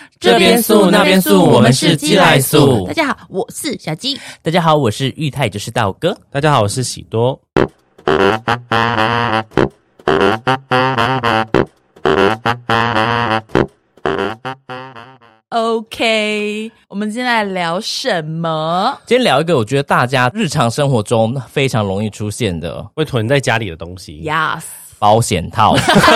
这边素那边素，我们是鸡来素。 大家好，我是小鸡。 大家好，我是玉泰，就是道哥。 大家好，我是喜多。 OK， 我们今天来聊什么？ 今天聊一个我觉得大家日常生活中非常容易出现的， 会囤在家里的东西。 Yes， 保险套。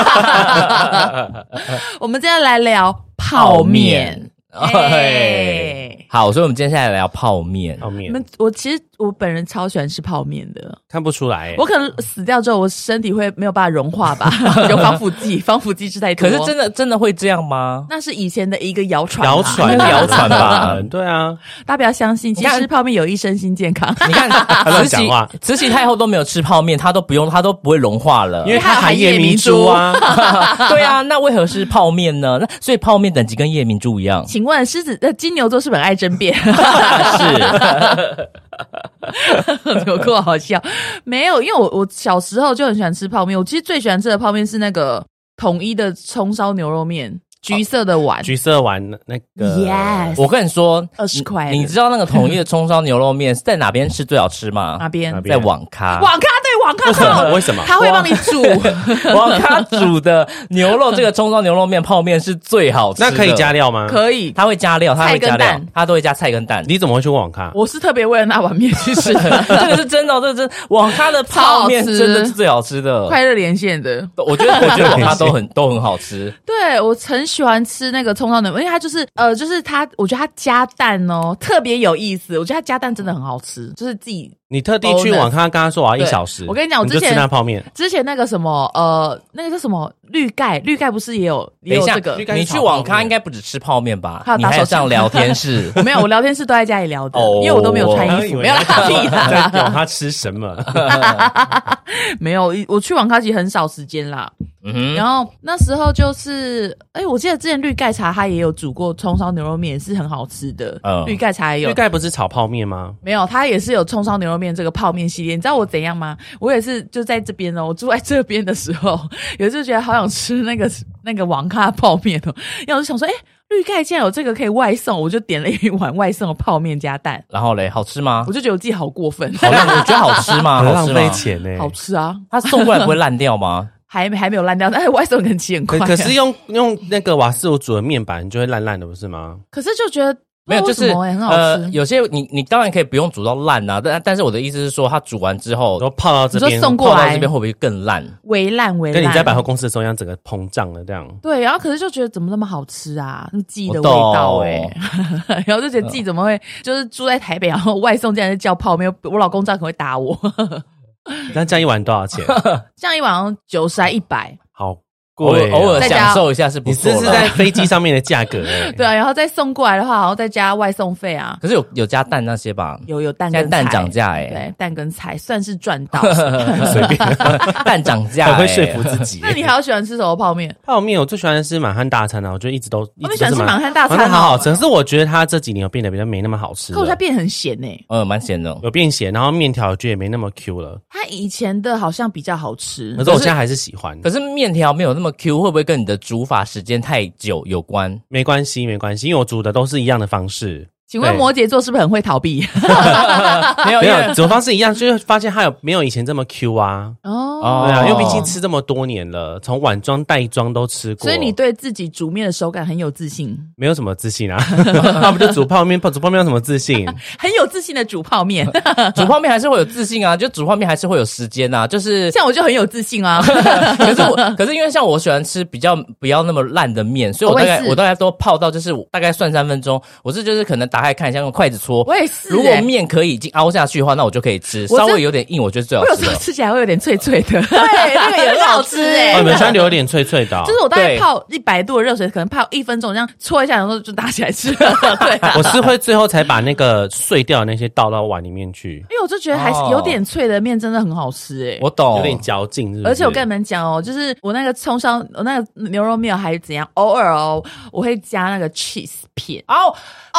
我们今天来聊泡面。 好，所以我们接下来聊泡面。 我其实我本人超喜欢吃泡面的， 看不出来。 我可能死掉之后，我身体会没有办法融化吧，有防腐剂，防腐剂吃太多。 可是真的会这样吗？ 那是以前的一个谣传， 谣传吧。 对啊， 大家不要相信，其实吃泡面有益身心健康。 你看，慈禧太后都没有吃泡面，她都不会融化了， 因为她含夜明珠啊。 对啊，那为何是泡面呢？那所以泡面等级跟夜明珠一样。 请问金牛座是不是很爱争辩？ 是。 有够好笑。没有，因为我小时候就很喜欢吃泡面。我其实最喜欢吃的泡面是那个统一的葱烧牛肉面，橘色的碗， 橘色碗那个。 Yes， 我跟你说 ，20块。 你知道那个统一的葱烧牛肉面在哪边吃最好吃吗？ 哪边？ 在网咖。 网咖对，网咖。 为什么？ 他会帮你煮。 网咖煮的牛肉，这个葱烧牛肉面泡面是最好吃的。 那可以加料吗？ 可以， 他会加料，他会加料，他都会加菜跟蛋。 你怎么会去网咖？ 我是特别为了那碗面去吃的。 这个是真的，这个真网咖的泡面真的是最好吃的， 快乐连线的。 我觉得网咖都很好吃。 对，我很喜欢吃那个葱烧牛肉，因为它就是它，我觉得它加蛋哦特别有意思。我觉得它加蛋真的很好吃，就是自己。 你特地去网咖跟他说我要1小时。 我跟你讲，我之前吃那泡面， 之前那个什么那个叫什么绿盖不是也有这个？ 你去网咖应该不只吃泡面吧？ 还有打手枪， 你还有上聊天室？ 没有，我聊天室都在家里聊的，因为我都没有穿衣服，没有啦，屁啦。 在网咖吃什么？ 没有，我去网咖其实很少时间啦。然后那时候就是我记得之前绿盖茶它也有煮过葱烧牛肉面，是很好吃的。绿盖茶也有。 绿盖不是炒泡面吗？ 没有，它也是有葱烧牛肉面这个泡面系列。你知道我怎样吗？我也是就在这边哦，我住在这边的时候，有时候觉得好想吃那个网咖泡面哦，然后我就想说，绿盖竟然有这个可以外送，我就点了一碗外送的泡面加蛋。 然后嘞，好吃吗？ 我就觉得我自己好过分。 好浪，我觉得好吃吗？ 很浪费钱欸。 好吃啊！ 它送过来不会烂掉吗？ 还没有烂掉，但是外送可能起很快。 可是用那个瓦斯炉煮的面板就会烂烂的，不是吗？ 可是就觉得没有，就是很好吃。 有些你当然可以不用煮到烂啊，但是我的意思是说，它煮完之后都泡到这边， 送过来泡到这边会不会更烂？ 微烂。 跟你在百货公司的时候一样，整个膨胀了这样。 对，然后可是就觉得怎么那么好吃啊，那记忆的味道然后就觉得自己怎么会就是住在台北，然后外送竟然是叫泡面，我老公这样可能会打我。 那这样一碗多少钱？ 这样一碗90还100。 好贵， 偶尔享受一下是不错的。 你是在飞机上面的价格对啊，然后再送过来的话，然后再加外送费啊。 可是有加蛋那些吧？ 有蛋跟菜， 现在蛋涨价对，蛋跟菜算是赚到。 随便， 蛋涨价很会说服自己。 那你还有喜欢吃什么泡面？ 泡面我最喜欢的是满汉大餐啊，我觉得一直都喜欢吃满汉大餐， 好好吃。可是我觉得它这几年有变得比较没那么好吃， 可是它变得很咸蛮咸的， 有变咸，然后面条我觉得也没那么 Q 了。 它以前的好像比较好吃， 可是我现在还是喜欢。 可是面条没有那么 Q， 会不会跟你的煮法时间太久有关？ 没关系，因为我煮的都是一样的方式。 请问摩羯座是不是很会逃避？ 没有， 煮的方式一样，就是发现它没有以前这么 Q 啊。对啊，因为毕竟吃这么多年了，从碗装袋装都吃过， 所以你对自己煮面的手感很有自信。 没有什么自信啊，那不就煮泡面有什么自信？ 很有自信的煮泡面， 煮泡面还是会有自信啊，就煮泡面还是会有时间啊，就是像我就很有自信啊。 可是因为像我喜欢吃比较不要那么烂的面，所以我大概都泡到就是大概算3分钟，我就是可能打开看一下用筷子搓。 我也是如果面可以已经凹下去的话，那我就可以吃，稍微有点硬，我觉得最好吃的。 我有时候吃起来会有点脆脆的，对，那个也很好吃你们喜欢留有点脆脆的。 就是我大概泡100度的热水，可能泡1分钟，这样搓一下，然后就拿起来吃了。对， 我是会最后才把那个碎掉的那些倒到碗里面去， 因为我就觉得还是有点脆的面真的很好吃我懂， 有点嚼劲，是不是？ 而且我跟你们讲哦，就是我那个葱烧，我那个牛肉面还是怎样，偶尔我会加那个 cheese 片。 我知道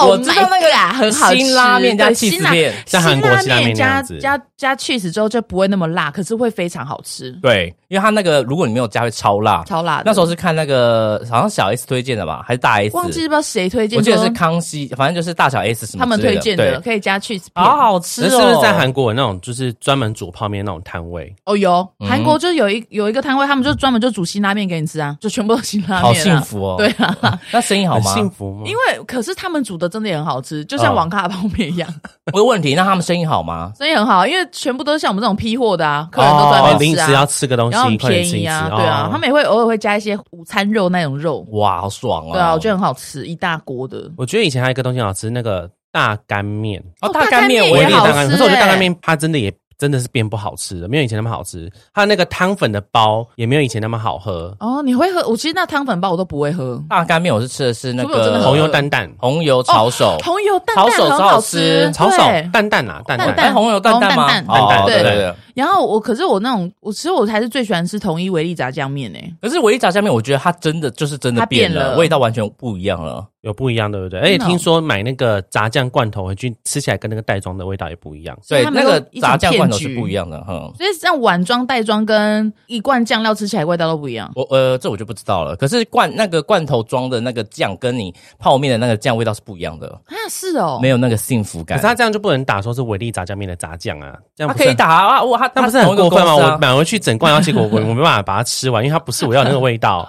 那个很好吃， 辛拉面加起司片， 像韩国辛拉面那样子， 加 cheese 之后就不会那么辣，可是会非常好吃。 对，因为它那个如果你没有加会超辣， 超辣的。 那时候是看那个好像小 S 推荐的吧，还是大 S？ 忘记不知道谁推荐， 我记得是康熙，反正就是大小 S 什么他们推荐的，可以加 cheese 片， 好好吃哦。 是不是在韩国有那种就是专门煮泡面那种摊位？ 哦，有韩国就有一个摊位，他们就专门就煮辛拉面给你吃啊，就全部都辛拉面。 好幸福哦。 对啊， 那生意好吗？ 幸福吗？ 因为可是他们煮的真的也很好吃，就像网咖泡面一样。 我有问题，那他们生意好吗？ 生意很好，因为全部都是像我们这种批货的啊，客人都在那边吃啊， 临时要吃个东西， 然后很便宜啊，对啊，他们也会偶尔会加一些午餐肉那种肉， 哇，好爽啊！ 对啊，我觉得很好吃，一大锅的。 我觉得以前还有一个东西好吃，那个大干面大干面我也好吃， 可是我觉得大干面它真的是变不好吃了，没有以前那么好吃。它那个汤粉的包也没有以前那么好喝。 哦，你会喝？我其实那汤粉包我都不会喝。 大干面我是吃的是那个红油蛋蛋， 红油炒手， 红油蛋蛋很好吃， 炒手蛋蛋啊，蛋蛋， 红油蛋蛋吗？ 蛋对对对。 然后可是我那种，其实我还是最喜欢吃统一维力炸酱面诶。 可是维力炸酱面，我觉得它真的变了，味道完全不一样了。 有不一样，对不对？而且听说买那个炸酱罐头回去吃起来跟那个袋装的味道也不一样。 对，那个炸酱罐头是不一样的， 所以像碗装、袋装跟一罐酱料吃起来味道都不一样。 这我就不知道了。可是那个罐头装的那个酱跟你泡面的那个酱味道是不一样的啊，是哦， 没有那个幸福感。 可是他这样就不能打说是维力炸酱面的炸酱啊，这样他可以打啊， 他不是很过分吗？我买回去整罐，结果我没办法把它吃完，因为它不是我要那个味道。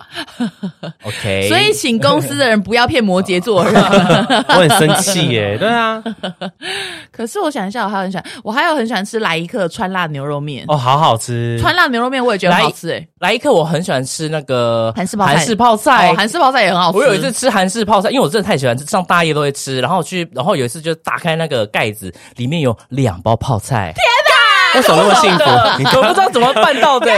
OK， 所以请公司的人不要骗摩羯座人。 我很生气耶，对啊。 可是我想一下，我还有很喜欢吃来一客川辣牛肉面哦，好好吃。 川辣牛肉面我也觉得很好吃诶。 来一客我很喜欢吃那个韩式泡菜， 韩式泡菜也很好吃。 我有一次吃韩式泡菜，因为我真的太喜欢吃，上大夜都会吃。然后有一次就打开那个盖子，里面有2包泡菜。 天哪！ 为什么那么幸福？ 我不知道怎么办到的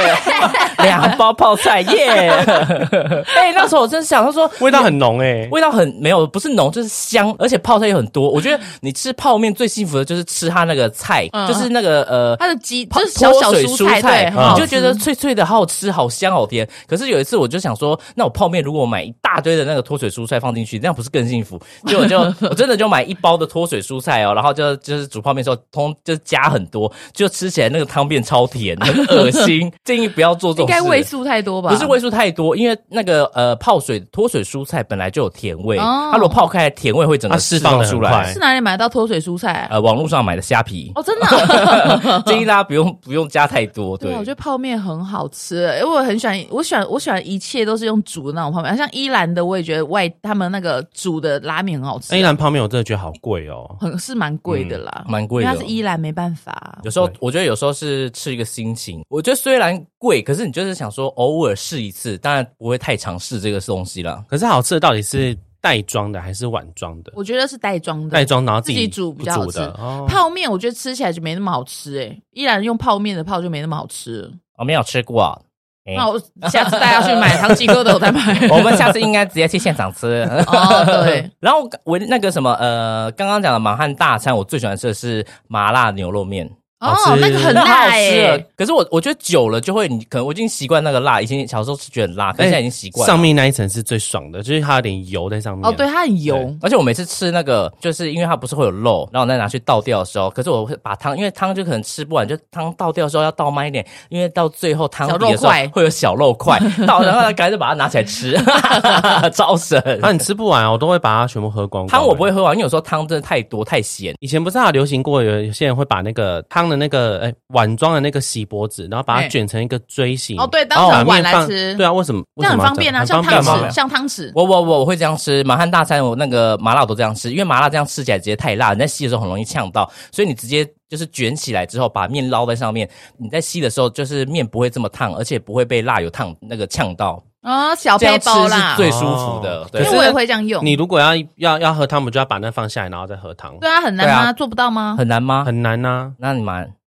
，2包泡菜耶！那时候我真是想，他说味道很浓诶， 味道没有，不是浓就是香，而且泡菜又很多。我觉得你吃泡面最幸福的就是吃它那个菜，就是那个它的就是小小蔬菜， 你就觉得脆脆的，好好吃，好香，好甜。可是有一次我就想说，那我泡面如果我买一大堆的那个脱水蔬菜放进去，那样不是更幸福？结果我真的就买1包的脱水蔬菜哦，然后就是煮泡面的时候就加很多，就吃起来那个汤变超甜，很恶心。建议不要做这种事。 应该味素太多吧？ 不是味素太多，因为那个脱水蔬菜本来就有甜味，它如果泡开，甜味会整个释放出来。 是哪里买得到脱水蔬菜？ 网络上买的虾皮。 哦，真的。 建议大家不用加太多。对， 我觉得泡面很好吃，因为我很喜欢，我喜欢一切都是用煮的那种泡面，像伊兰的我也觉得他们那个煮的拉面很好吃。 伊兰泡面我真的觉得好贵哦， 是蛮贵的啦， 蛮贵的。 因为它是伊兰，没办法。 有时候我觉得有时候是吃一个心情。我觉得虽然贵，可是你就是想说偶尔试一次，当然不会太常试这个东西啦。 可是好吃的到底是袋装的还是碗装的？ 我觉得是袋装的， 袋装然后自己煮比较好吃。 哦， 泡面我觉得吃起来就没那么好吃诶，依然用泡面的泡就没那么好吃。 我没有吃过啊。 那我下次大家去买唐吉诃德再买。 我们下次应该直接去现场吃。 哦，对。 然后我那个什么刚刚讲的满汉大餐，我最喜欢吃的是麻辣牛肉面。 哦，那个很辣耶！可是我觉得久了就会，你可能我已经习惯那个辣，以前小时候是觉得很辣，可是现在已经习惯了。 上面那一层是最爽的，就是它有点油在上面。 哦，对，它很油。 而且我每次吃那个，就是因为它不是会有肉，然后我再拿去倒掉的时候，可是我会把汤，因为汤就可能吃不完，就汤倒掉的时候要倒慢一点，因为到最后汤底的时候会有小肉块，倒然后赶紧把它拿起来吃，超神。 你吃不完我都会把它全部喝光。 汤我不会喝完，因为有时候汤真的太多太咸。 以前不是还有流行过有些人会把那个汤的那个碗装的那个锡箔纸，然后把它卷成一个锥形。 哦，对，当成碗来吃。 对啊，为什么？ 这样很方便啊，像汤匙，像汤匙。 我会这样吃。满汉大餐我那个麻辣我都这样吃，因为麻辣这样吃起来直接太辣，你在吸的时候很容易呛到，所以你直接就是卷起来之后，把面捞在上面，你在吸的时候就是面不会这么烫，而且不会被辣油那个呛到。 哦，小配包啦， 是最舒服的。 对，因为我也会这样用。 你如果要喝汤，不就要把那放下来，然后再喝汤？ 对啊，很难吗？做不到吗？ 很难吗？ 很难啊。 那你们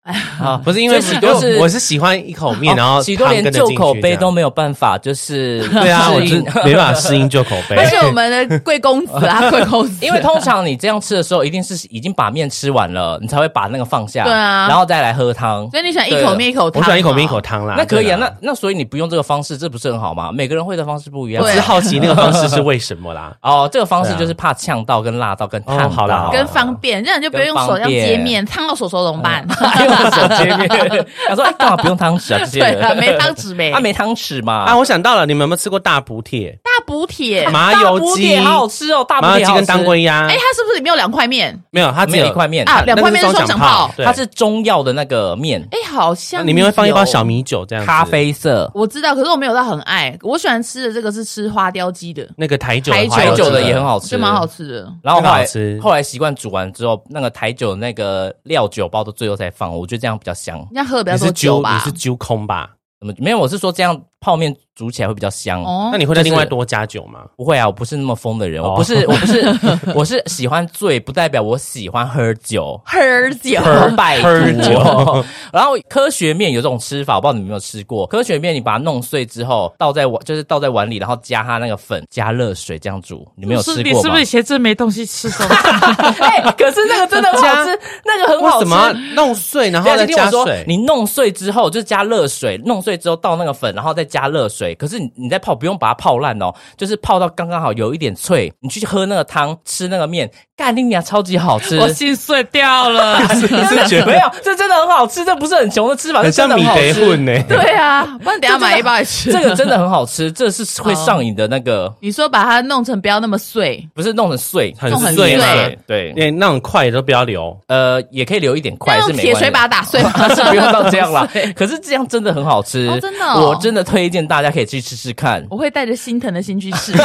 不是因为喜多我是喜欢一口面，然后喜多连旧口杯都没有办法，就是对啊，我是没办法适应旧口杯。 而且我们的贵公子啊，贵公子， 因为通常你这样吃的时候，一定是已经把面吃完了，你才会把那个放下， 对啊， 然后再来喝汤。 所以你喜欢一口面一口汤， 我喜欢一口面一口汤啦。 那可以啊，那所以你不用这个方式，这不是很好吗？每个人会的方式不一样。 我只是好奇那个方式是为什么啦？ 哦，这个方式就是怕呛到、跟辣到、跟烫到， 跟方便，这样你就不用手这样接面，烫到手怎么办？ 用手接面。他说：“干嘛不用汤匙啊？这些人对啊，没汤匙呗。 没汤匙嘛。 啊，我想到了，你们有没有吃过大补帖？ 大补帖， 麻油鸡， 好好吃哦！大补帖跟当归鸭。 它是不是里面有2块面？ 没有，它只有 1块面啊，2块面是双响炮， 它是中药的那个面。 好像里面会放一包小米酒，这样咖啡色。 我知道，可是我没有到很爱。我喜欢吃的这个是吃花雕鸡的， 那个台酒的也很好吃， 就蛮好吃的。 然后后来习惯煮完之后，那个台酒那个料酒包都最后才放，我觉得这样比较香。 这样喝比较多酒吧？ 你是揪空吧？ 没有，我是说这样泡面煮起来会比较香。 那你会再另外多加酒吗？ 不会啊，我不是那么疯的人，我是喜欢醉，不代表我喜欢喝酒。拜托。然后科学面有这种吃法，我不知道你们有没有吃过。科学面你把它弄碎之后，倒在碗里，然后加它那个粉，加热水这样煮。你没有吃过吗？ 你是不是以前真没东西吃？可是那个真的很好吃，那个很好吃。 为什么弄碎然后再加水？ 你弄碎之后就是加热水，弄碎之后倒那个粉，然后再加热水。可是你在泡不用把它泡烂哦，就是泡到刚刚好有一点脆。你去喝那个汤，吃那个面，干你娘超级好吃。 我心碎掉了。 没有，这真的很好吃，这不是很穷的吃法， 很像米得混呢。 对啊，不然等一下买一包来吃。 这个真的很好吃，这是会上瘾的那个。 你说把它弄成不要那么碎， 不是弄成碎， 很碎吗？ 对， 那种块都不要留。 也可以留一点块，是没关系。 铁锤把它打碎吗？ 是不用到这样啦。可是这样真的很好吃， 真的， 我真的推荐大家可以去吃吃看。 我会带着心疼的心去试。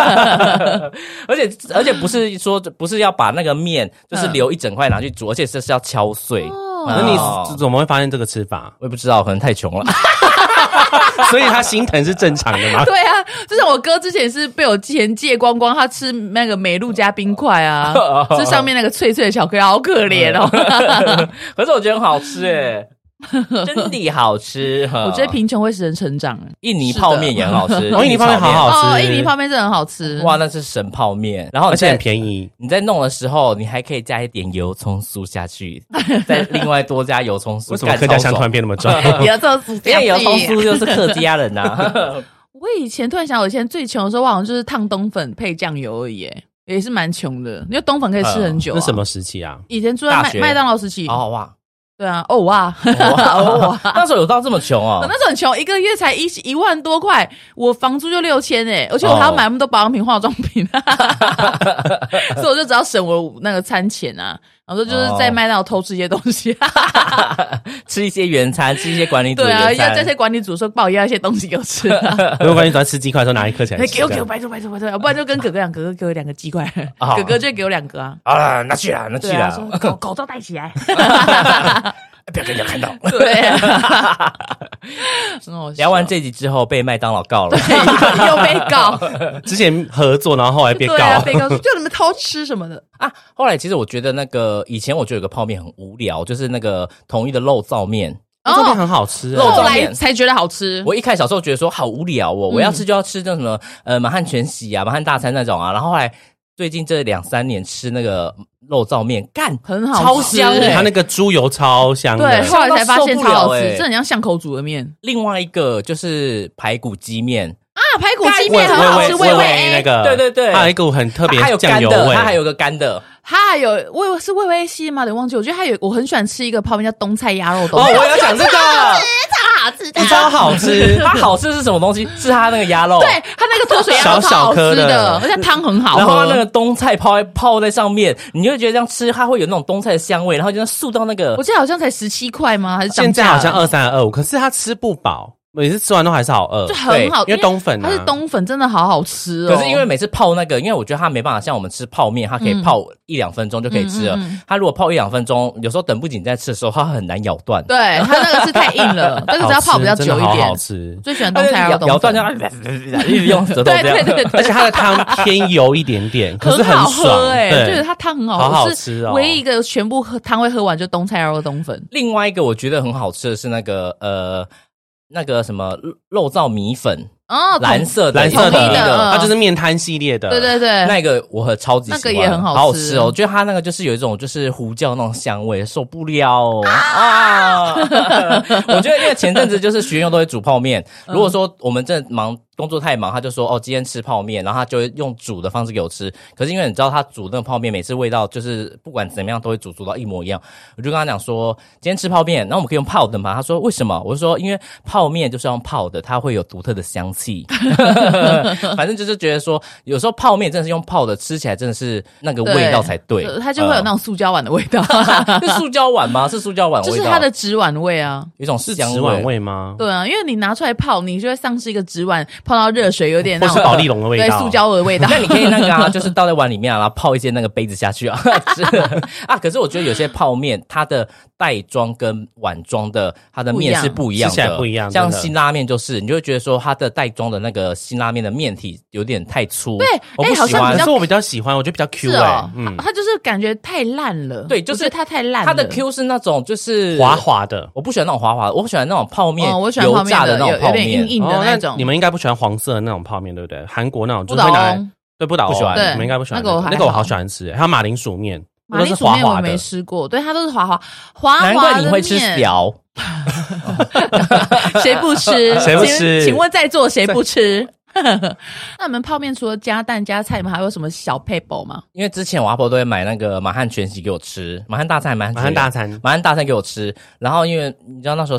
而且不是要把那个面就是留一整块拿去煮，而且这是要敲碎。 那你怎么会发现这个吃法？ 我也不知道，可能太穷了。 所以他心疼是正常的吗？ 对啊，就像我哥之前是被我钱借光光，他吃那个美露加冰块啊，这上面那个脆脆的巧克力，好可怜哦。 可是我觉得很好吃耶。真的好吃， 我觉得贫穷会使人成长。 印尼泡面也很好吃， 印尼泡面好好吃， 印尼泡面真的很好吃。 哇，那是神泡面，然后而且很便宜。 你在弄的时候，你还可以加一点油葱酥下去，再另外多加油葱酥。 为什么客家香突然变那么重？ 油葱酥， 因为油葱酥就是客家人呐。 我以前突然想，我以前最穷的时候，我好像就是烫冬粉配酱油而已，也是蛮穷的。因为冬粉可以吃很久。 那什么时期啊？ 以前住在麦当劳时期。 哦哇。 对啊，哇， 那时候有到这么穷哦？ 那时候很穷，一个月才1万多块，我房租就6000而且我还要买那么多保养品、化妆品，所以我就只要省我那个餐钱啊。然后就是在麦当劳偷吃一些东西， 吃一些原餐，吃一些管理组的原餐。 对啊， 要这些管理组说帮我要一些东西给我吃。 如果管理组吃鸡块的时候拿一颗起来吃， 给我，拜托，不然就跟哥哥讲，哥哥给我2个鸡块，哥哥就给我2个啊。 啊，拿去啦， 口罩戴起来。 不要跟人家看到。 对， 聊完这集之后被麦当劳告了， 又被告。 之前合作，然后后来被告， 被告说就你们偷吃什么的啊。后来其实我觉得那个以前我觉得有个泡面很无聊，就是那个统一的肉燥面。 肉面很好吃， 后来才觉得好吃。 我一开始小时候觉得说好无聊哦，我要吃就要吃那什么满汉全席啊、满汉大餐那种啊，然后后来。最近这2-3年吃那个肉燥面，干很好吃， 超香的， 它那个猪油超香的。 对，后来才发现超好吃，这很像巷口煮的面。 另外一个就是排骨鸡面啊，排骨鸡面很好吃，味那个， 对， 还有一股很特别酱油味， 它还有个干的。 它还有是味味系吗？我忘记，我觉得还有我很喜欢吃一个泡面叫冬菜鸭肉冻。 哦，我要讲这个， 超好吃的， 超好吃。 它好吃是什么东西？是它那个鸭肉， 对，它那个脱水鸭肉超好吃的，而且汤很好喝。 然后那个冬菜泡在上面，你就觉得这样吃它会有那种冬菜的香味，然后就素到那个， 我记得好像才17块吗？还是现在好像23、25，可是它吃不饱。 每次吃完都还是好饿， 就很好， 因为冬粉它是冬粉，真的好好吃哦。 可是因为每次泡那个，因为我觉得它没办法像我们吃泡面，它可以泡1-2分钟就可以吃了。它如果泡1-2分钟，有时候等不及在吃的时候，它很难咬断。 对，它那个是太硬了，那个只要泡比较久一点。 好吃， 最喜欢冬菜咬断就一直用舌头这样。 对， 而且它的汤偏油一点点，可是很爽对，就是它汤很好喝， 好吃哦。 唯一一个全部汤会喝完就冬菜肉冬粉。 另外一个我觉得很好吃的是那个什么肉燥米粉哦，蓝色的， 它就是面摊系列的， 对， 那个我超级喜欢， 那个也很好吃哦。我觉得它那个就是有一种就是胡椒那种香味，受不了啊！我觉得因为前阵子就是徐元佑都会煮泡面，如果说我们真的工作太忙，他就说哦，今天吃泡面，然后他就会用煮的方式给我吃。可是因为你知道他煮那个泡面，每次味道就是不管怎么样都会煮到一模一样。我就跟他讲说，今天吃泡面，然后我们可以用泡的嘛？他说为什么？我就说因为泡面就是用泡的，它会有独特的香气。反正就是觉得说，有时候泡面真的是用泡的，吃起来真的是那个味道才对。 它就会有那种塑胶碗的味道。 是塑胶碗吗？是塑胶碗味道， 就是它的纸碗味啊， 有一种香味。 纸碗味吗？ 对啊，因为你拿出来泡，你就会丧失一个纸碗泡到热水有点那种或是保丽龙的味道， 对，塑胶的味道。 那你可以那个啊，就是倒在碗里面啊，然后泡一些那个杯子下去啊。啊，可是我觉得有些泡面，它的袋装跟碗装的它的面是不一样的， 吃起来不一样。 像辛拉面就是，你就会觉得说它的袋装的那个辛拉面的面体有点太粗。 对， 我不喜欢。 可是我比较喜欢，我觉得比较 Q 它就是感觉太烂了。 对，就是它太烂了。 它的 Q 是那种就是滑滑的， 我不喜欢那种滑滑的，我喜欢那种泡面， 我喜欢油炸的那种泡面， 有点硬硬的那种。 你们应该不喜欢黄色的那种泡面，对不对？韩国那种就是会拿来，对，不喜欢，你们应该不喜欢那个我好喜欢吃，还有马铃薯面， 马铃薯面我没吃过，对，它都是滑滑的。 难怪你会吃条， 谁不吃？ 谁不吃？ 请问在座谁不吃？那你们泡面除了加蛋加菜，你们还有什么小配补吗？ 因为之前我阿婆都会买那个满汉全席给我吃，满汉大餐给我吃。然后因为你知道那时候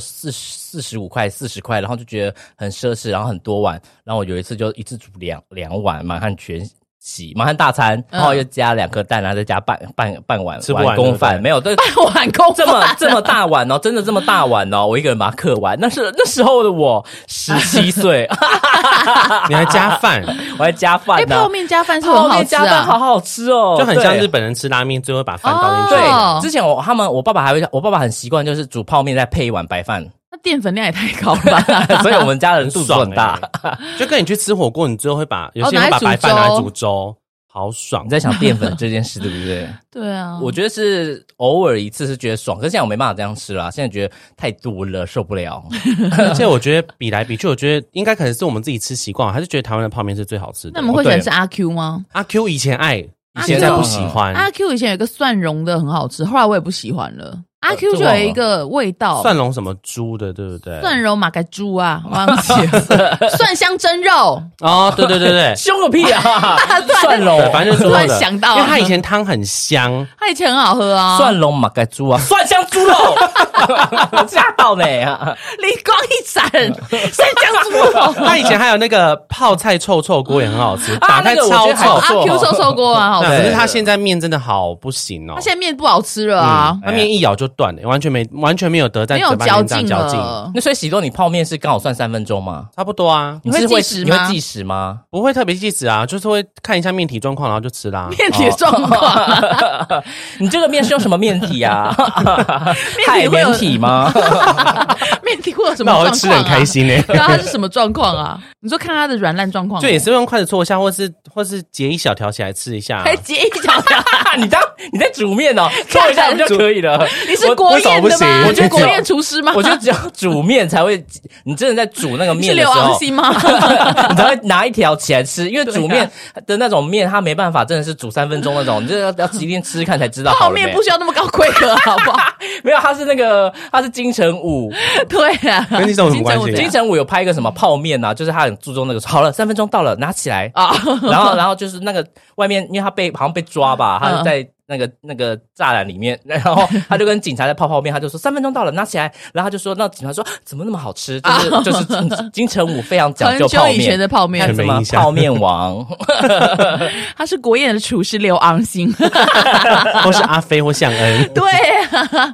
45块、40块，然后就觉得很奢侈，然后很多碗。然后我有一次就一次煮两碗满汉全席、满汉大餐，然后又加2颗蛋，然后再加半碗碗公饭，没有半碗公饭这么大碗哦，真的这么大碗哦，我一个人把它嗑完。那时候的我17岁， 你还加饭， 我还加饭呢。 泡面加饭是很好吃啊， 泡面加饭好好吃哦， 就很像日本人吃拉面，最后把饭倒进去。 对，之前我爸爸很习惯，就是煮泡面再配一碗白饭。 那淀粉量也太高了吧， 所以我们家人肚子很大。 就跟你去吃火锅，你最后会把有些人把白饭拿来煮粥，好爽。 你在想淀粉这件事对不对？ 对啊， 我觉得是偶尔一次是觉得爽，可是现在我没办法这样吃啦，现在觉得太多了受不了。 而且我觉得比来比去，我觉得应该可能是我们自己吃习惯，还是觉得台湾的泡面是最好吃的。 那我们会喜欢吃阿 Q 吗？ 阿 Q 以前爱，现在不喜欢。 阿 Q 以前有一个蒜蓉的很好吃，后来我也不喜欢了。阿 Q 就有一个味道， 蒜蓉什么猪的，对不对？ 蒜蓉马该猪啊，忘记了。蒜香蒸肉哦，对， 凶个屁啊！蒜蓉， 反正就是突然想到， 因为它以前汤很香， 它以前很好喝啊。 蒜蓉马该猪啊，蒜香猪肉，吓到呢， 灵光一闪，蒜香猪肉。 它以前还有那个泡菜臭锅也很好吃，打开超臭。 阿 Q 臭锅啊，好吃。 可是它现在面真的好不行哦， 它现在面不好吃了啊， 它面一咬就断了，完全没有得在嘴巴里面这样嚼劲。 那所以喜多，你泡面是刚好算3分钟吗？ 差不多啊。 你会计时吗？ 不会特别计时啊，就是会看一下面体状况，然后就吃啦。 面体状况， 你这个面是用什么面体啊？海绵体吗？ 面体会有什么状况？ 那我会吃得很开心欸。 对啊，它是什么状况啊？你说看它的软烂状况， 就也是用筷子戳一下，或是截一小条起来吃一下。 还截一小条？ 你在煮面哦，戳一下不就可以了？ 你是国宴的吗？ 我觉得国宴厨师吗？ 我觉得只要煮面才会，你真的在煮那个面的时候， 是刘昂星吗？ 你才会拿一条起来吃，因为煮面的那种面，它没办法真的是煮3分钟那种，你就要今天吃看才知道好了没。 泡面不需要那么高规格，好不好？ 没有，它是金城武， 对啊， 跟你什么关系？ 金城武有拍一个什么泡面啊，就是他很注重那个，好了，3分钟到了，拿起来啊，然后就是那个外面，因为他好像被抓吧，他在那个栅栏里面，然后他就跟警察在泡面，他就说3分钟到了，拿起来，然后他就说，那警察说怎么那么好吃？就是金城武非常讲究泡面， 很久以前的泡面， 看什么泡面王， 他是国宴的厨师刘昂星， 或是阿飞或向恩， 对啊。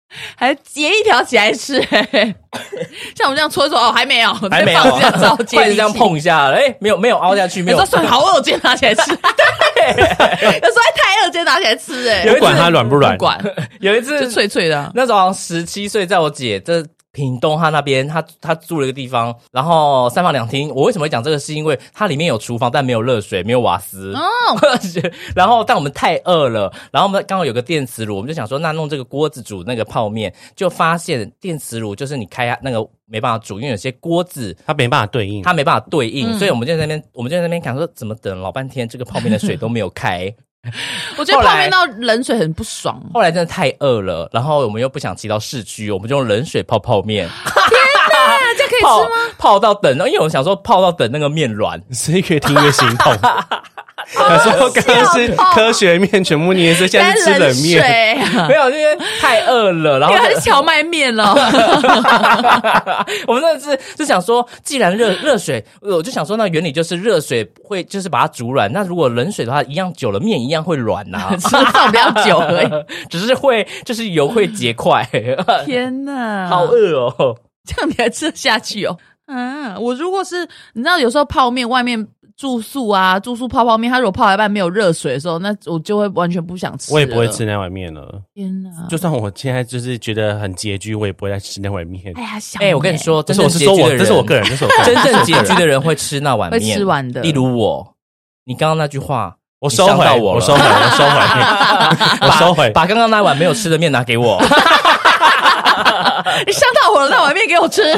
还截一条起来吃、像我们这样搓一搓，还没有， 还没有，筷子这样碰一下，没有凹下去，没有。 有时候算好饿，我直接拿起来吃。对，有时候太饿，直接拿起来吃。 不管它软不软， 不管。 有一次就脆脆的， 那时候好像17岁，在我姐这屏东她那边，她住了一个地方，然后3房2厅。我为什么会讲这个？是因为它里面有厨房，但没有热水，没有瓦斯。然后但我们太饿了，然后我们刚好有个电磁炉，我们就想说，那弄这个锅子煮那个泡面，就发现电磁炉就是你开那个没办法煮，因为有些锅子它没办法对应， 所以我们就在那边想说，怎么等老半天，这个泡面的水都没有开。 我觉得泡面到冷水很不爽。 后来真的太饿了，然后我们又不想骑到市区，我们就用冷水泡泡面。 天哪，这可以吃吗？ 泡到等，因为我想说泡到等那个面软， 所以越听越心痛。他说刚刚是科学面全部捏碎，现在是吃冷面。 没有，因为太饿了，然后因为它是荞麦面了。 我们真的是想说，既然热水，我就想说那原理就是热水会就是把它煮软，那如果冷水的话，一样久了面一样会软啊， 只是放比较久而已， 只是就是油会结块。 天哪， 好饿哦！ 这样你还吃得下去哦？我如果是你知道，有时候泡面外面住宿泡面，它如果泡一半没有热水的时候，那我就会完全不想吃了。 我也不会吃那碗面了。 天哪！ 就算我现在就是觉得很拮据，我也不会再吃那碗面。 哎呀， 我跟你说， 这是我个人， 真正拮据的人会吃那碗面， 会吃完的。 例如我，你刚刚那句话， 我收回，我收回， 把刚刚那碗没有吃的面拿给我。 你伤到我了，那碗面给我吃。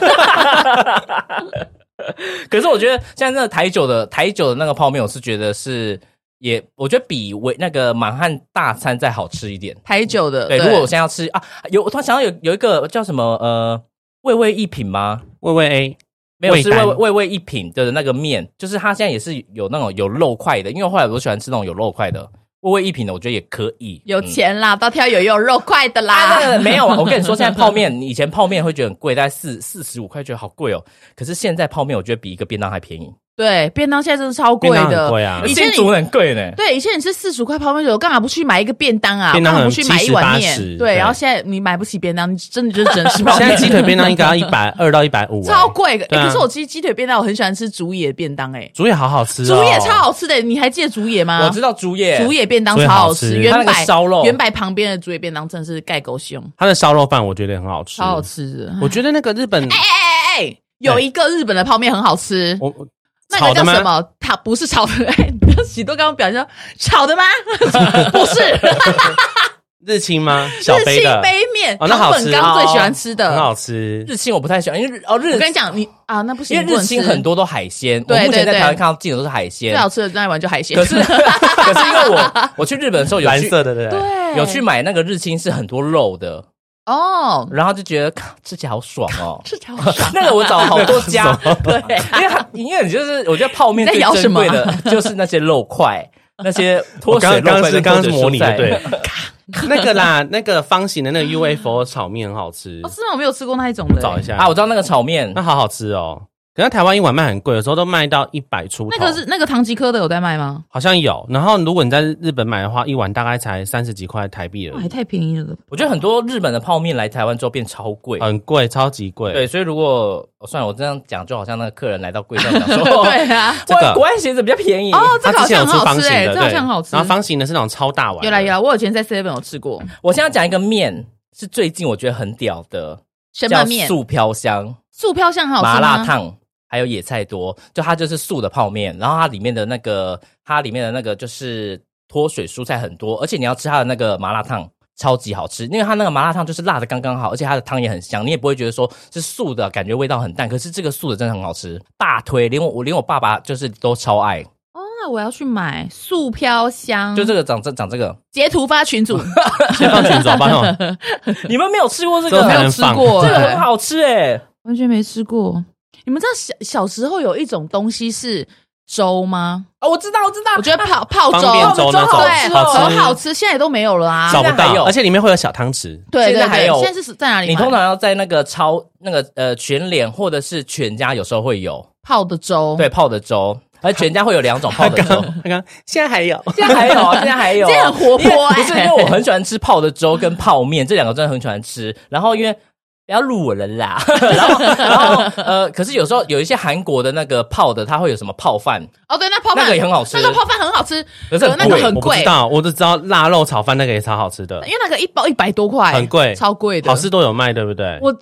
可是我觉得现在那个台酒的那个泡面，我是觉得我觉得比那个满汉大餐再好吃一点。 台酒的， 对。如果我现在要吃我突然想到有一个叫什么味味一品吗？ 味味 A 没有，是味味一品的那个面，就是它现在也是有那种有肉块的，因为后来我喜欢吃那种有肉块的。味味一品的，我觉得也可以。 有钱啦，到挑有肉块的啦。 没有，我跟你说，现在泡面，以前泡面会觉得很贵，大概45块，觉得好贵哦。可是现在泡面，我觉得比一个便当还便宜。 对，便当现在真的超贵的， 便当很贵啊！ 以前煮很贵呢。 对，以前你吃40块泡面酒，干嘛不去买一个便当啊？ 便当干嘛不去买一碗面？ 70-80 对，然后现在你买不起便当，你真的就只能吃泡面。 现在鸡腿便当应该要120到150， 超贵。可是我其实鸡腿便当我很喜欢吃竹野便当， 竹野好好吃， 竹野超好吃的。你还记得竹野吗？ 我知道竹野便当超好吃， 原百烧肉， 原百旁边的竹野便当真的是盖狗凶。 它的烧肉饭我觉得很好吃， 超好吃的。 我觉得那个日本， 有一个日本的泡面很好吃。那个叫什么？它不是炒的。喜多刚刚表现说炒的吗？不是。 日清吗？小杯的日清杯面， 那好吃。 刚最喜欢吃的， 很好吃。 日清我不太喜欢，因为我跟你讲，那不行， 因为日清很多都海鲜。 对， 我目前在台湾看到进的都是海鲜， 最好吃的那一碗就海鲜。 可是因为我去日本的时候有蓝色的，对， 有去买那个日清是很多肉的。然后就觉得吃起来好爽哦， 吃起来好爽。 那个我找好多家， 对， 因为你就是我觉得泡面最珍贵的就是那些肉块，那些脱水肉块。 刚刚是模拟的，对。那个啦，那个方形的那个 UFO 炒面很好吃。 是吗？我没有吃过那一种的。 找一下我知道那个炒面， 那好好吃哦。可是台湾一碗卖很贵，有时候都卖到100出头。 那个唐吉诃德有在卖吗？ 好像有。然后如果你在日本买的话，一碗大概才30几块台币了， 还太便宜了。 我觉得很多日本的泡面来台湾之后变超贵， 很贵，超级贵。 对，所以如果算了，我这样讲就好像那个客人来到柜上讲说， 对啊， 这个国外鞋子比较便宜这个好像很好吃这好像很好吃。 然后方形的是那种超大碗。 有啦，我以前在 Seven 有吃过。 我现在讲一个面，是最近我觉得很屌的， 什么面？ 素飘香。 素飘香很好吃吗？ 麻辣烫。还有野菜多，就它就是素的泡面，然后它里面的那个就是脱水蔬菜很多，而且你要吃它的那个麻辣烫超级好吃，因为它那个麻辣烫就是辣的刚刚好，而且它的汤也很香，你也不会觉得说是素的感觉味道很淡，可是这个素的真的很好吃，大推，连我爸爸就是都超爱。 那我要去买素飘香， 就这个长这个， 截图发群组， 先放群组吧。 你们没有吃过这个？ 没有吃过， 这个很好吃完全没吃过。你们知道小时候有一种东西是粥吗？ 我知道。 我觉得泡粥对， 很好吃，现在都没有了啊， 找不到，而且里面会有小汤匙。 对， 现在还有。 现在是在哪里买？ 你通常要在那个全联或者是全家有时候会有泡的粥。 对，泡的粥。 而全家会有2种泡的粥。 现在还有， 现在还有，现在还有， 这很活泼不是因为我很喜欢吃泡的粥跟泡面，这2个真的很喜欢吃。然后因为不要录我了啦，然后可是有时候有一些韩国的那个泡的，它会有什么泡饭哦，对，那泡饭那个也很好吃， 那个泡饭很好吃， 可是那个很贵， 我不知道，我只知道腊肉炒饭那个也超好吃的， 因为那个一包100多块， 很贵， 超贵的。 好事都有卖，对不对？ 我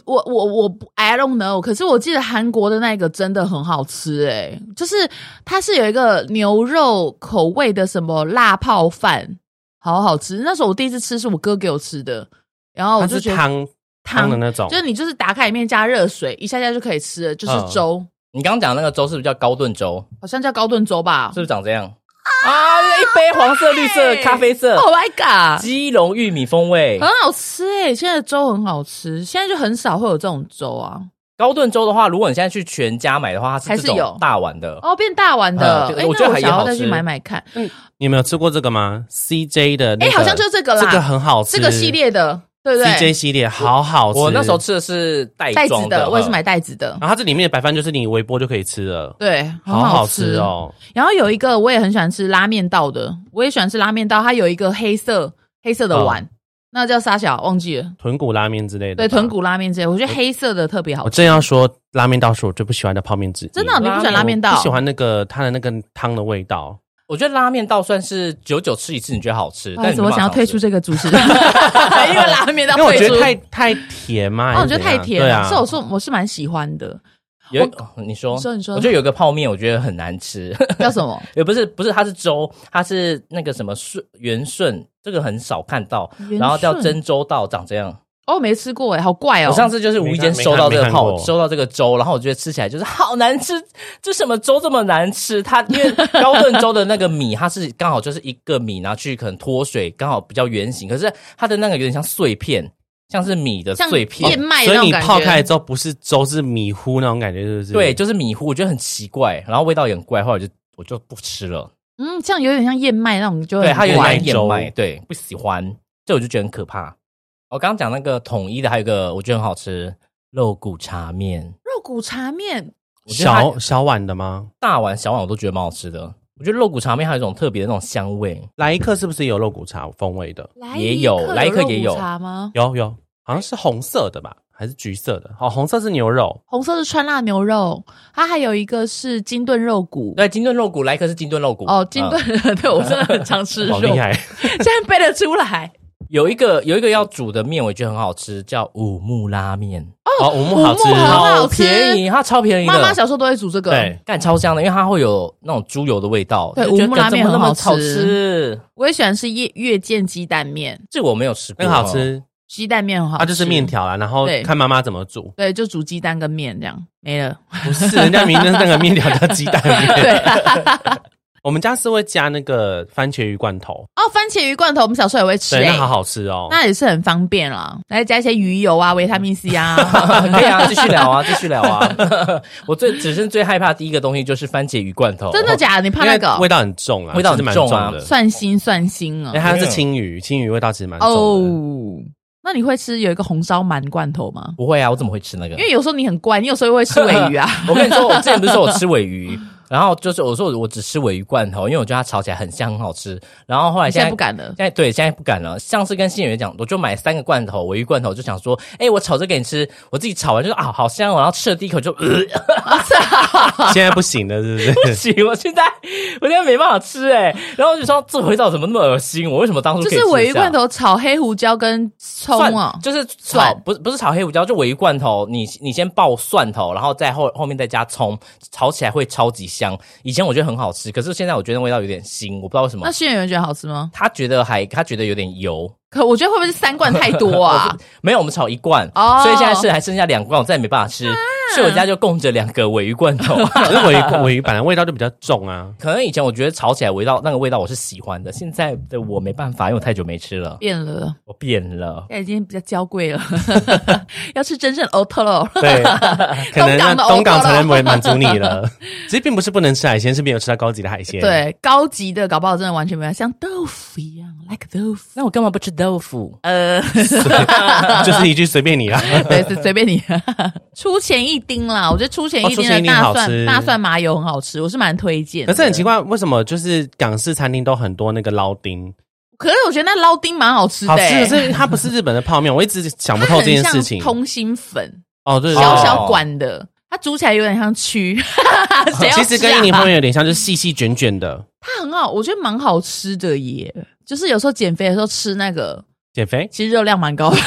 I don't know， 可是我记得韩国的那个真的很好吃就是它是有一个牛肉口味的什么辣泡饭，好好吃。那时候我第一次吃是我哥给我吃的，然后我就觉得汤的那种， 就是你就是打开里面加热水，一下下就可以吃了，就是粥。 你刚刚讲的那个粥是不是叫高炖粥？ 好像叫高炖粥吧？ 是不是长这样一杯黄色、绿色、咖啡色 ？Oh my god！ 基隆玉米风味， 很好吃现在的粥很好吃，现在就很少会有这种粥啊。 高炖粥的话，如果你现在去全家买的话，它是这种大碗的变大碗的。 我觉得还想要再去买看。 你有没有吃过这个吗 ？CJ 的那个， 好像就是这个啦， 这个很好吃， 这个系列的。对不对 ？CJ 系列好好吃。 我那时候吃的是袋装的，我也是买袋子的。 然后它这里面的白饭就是你微波就可以吃了， 对， 好好吃哦。 然后有一个我也很喜欢吃拉面道的，我也喜欢吃拉面道，它有一个黑色的碗，那叫啥小忘记了， 豚骨拉面之类的。 对，豚骨拉面之类的，我觉得黑色的特别好吃。 我正要说拉面道是我最不喜欢的泡面之一。 真的，你不喜欢拉面道？ 不喜欢那个它的那个汤的味道。 我觉得拉面道算是久久吃一次，你觉得好吃，但是我想要退出这个主持人，因为拉面道退出， 因为我觉得太甜嘛。 我觉得太甜了。是我是蛮喜欢的。 你说， 我觉得有个泡面，我觉得很难吃， 叫什么？ 也不是，它是粥，它是那个什么元顺，这个很少看到，然后叫珍粥道，长这样。 没吃过好怪哦！ 我上次就是无意间收到这个收到这个粥，然后我觉得吃起来就是好难吃，这什么粥这么难吃？它因为高炖粥的那个米，它是刚好就是一个米拿去可能脱水，刚好比较圆形，可是它的那个有点像碎片，像是米的碎片， 燕麦那种感觉。 所以你泡开之后不是粥，是米糊那种感觉，是不是？ 对，就是米糊，我觉得很奇怪，然后味道也很怪，后来我就不吃了。 这样有点像燕麦那种，就对，它有点像燕麦，对，不喜欢，这我就觉得很可怕。我刚刚讲那个统一的，还有一个我觉得很好吃，肉骨茶面。 肉骨茶面， 小碗的吗？ 大碗、小碗我都觉得蛮好吃的。我觉得肉骨茶面还有一种特别的那种香味。 来一客是不是也有肉骨茶风味的？ 也有，来一客也有茶吗？ 有，好像是红色的吧，还是橘色的？红色是牛肉， 红色是川辣牛肉，它还有一个是金炖肉骨。 对，金炖肉骨，来一客是金炖肉骨。 金炖，对我真的很常吃肉， 好厉害， 现在背得出来。 有一个要煮的面，我觉得很好吃，叫五木拉面。 五木好吃， 好便宜，它超便宜的。 妈妈小时候都会煮这个， 对，干超香的，因为它会有那种猪油的味道。 对，五木拉面很好吃。 我也喜欢吃月见鸡蛋面， 这我没有吃过， 很好吃。 鸡蛋面很好吃， 它就是面条啦，然后看妈妈怎么煮。 对，就煮鸡蛋跟面这样没了。 不是，人家明明那个面条叫鸡蛋面。 对。 我们家是会加那个番茄鱼罐头番茄鱼罐头我们小时候也会吃， 对，那好好吃哦， 那也是很方便啦，来加一些鱼油啊、维他命 C 啊， 可以啊，继续聊啊。我只是最害怕第一个东西就是番茄鱼罐头， 真的假的？你怕那个味道很重啊， 味道很重啊， 蒜腥啊， 它是青鱼味道其实蛮重的哦。 那你会吃有一个红烧鳗罐头吗？ 不会啊，我怎么会吃那个？ 因为有时候你很怪，你有时候会吃鲔鱼啊。 我跟你说，我之前不是说我吃鲔鱼。然后就是我说我只吃鲔鱼罐头，因为我觉得它炒起来很香很好吃。然后后来现在不敢了， 现在不敢了。上次跟新演员讲，我就买3个罐头鲔鱼罐头，就想说，我炒这给你吃。我自己炒完就说好香哦，然后吃了第一口就， 现在不行了，是不是？ 不行，我现在没办法吃然后就说这味道怎么那么恶心？我为什么当初可以吃就是鲔鱼罐头炒黑胡椒跟葱啊， 就是炒不是炒黑胡椒，就鲔鱼罐头，你先爆蒜头，然后再后面再加葱，炒起来会超级香。以前我觉得很好吃，可是现在我觉得味道有点腥，我不知道为什么。 那新演员觉得好吃吗？ 他觉得有点油。 可我觉得会不会是3罐太多啊？ 没有，我们炒1罐，所以现在还剩下2罐，我再也没办法吃。所以我家就供着2个鲔鱼罐头。 可是鲔鱼本来味道就比较重啊。 可能以前我觉得炒起来那个味道我是喜欢的，现在的我没办法，因为我太久没吃了。 变了， 我变了， 现在已经比较娇贵了，要吃真正的 Otoro。 对，可能东港才能满足你了。其实并不是不能吃海鲜，是没有吃到高级的海鲜。 对，高级的搞不好真的完全没有，像豆腐一样 ，like 豆腐。 那我干嘛不吃豆腐？ 就是一句随便你啦。 对，是随便你。出前一一丁啦，我觉得出前一丁的大蒜麻油很好吃，我是蛮推荐的。 可是很奇怪，为什么就是港式餐厅都很多那个捞丁？ 可是我觉得那捞丁蛮好吃的， 好吃，可是它不是日本的泡面，我一直想不透这件事情。 它很像通心粉哦，对， 小小管的，它煮起来有点像蛆， 其实跟印尼泡面有点像，就是细细卷卷的。 它很好，我觉得蛮好吃的耶。就是有时候减肥的时候吃那个， 减肥其实热量蛮高的。